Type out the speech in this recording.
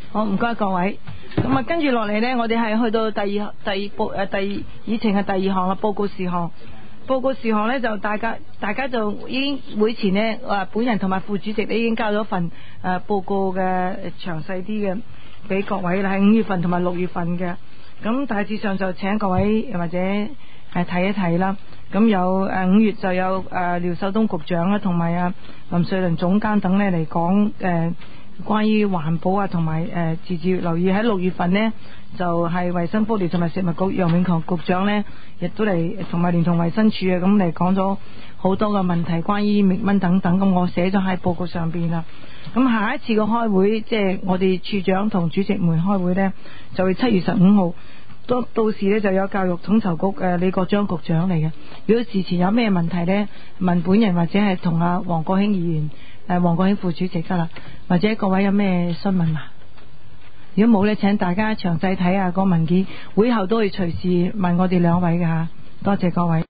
好，唔該各位。咁啊，跟住落嚟呢，我哋係去到第二議程嘅第二項啦，報告事項。報告事項呢，就大家就已經會前呢，本人同埋副主席呢已經交咗份報告嘅詳細啲嘅俾各位啦，係5月份同埋6月份嘅。咁大致上就請各位或者睇一睇啦。咁有5月就有廖秀東局長啦，同埋林瑞麟總監等呢嚟講關於環保啊，同埋自治留意。喺6月份呢，就係衛生福利同埋食物局楊永強局長呢，亦都嚟同埋聯同衛生署啊，咁嚟講咗好多嘅問題，關於滅蚊等等。咁我寫咗喺報告上邊啦。咁下一次嘅開會，即係我哋處長同主席們開會呢，就會7月15號。到時呢，就有教育統籌局李國章局長嚟嘅。如果事前有咩問題呢，問本人或者係同阿黃國興議員、黃國興副主席得啦，或者各位有咩詢問啊？如果冇呢，請大家詳細睇下個文件，會後都會隨時問我哋兩位嘅吓。多謝各位。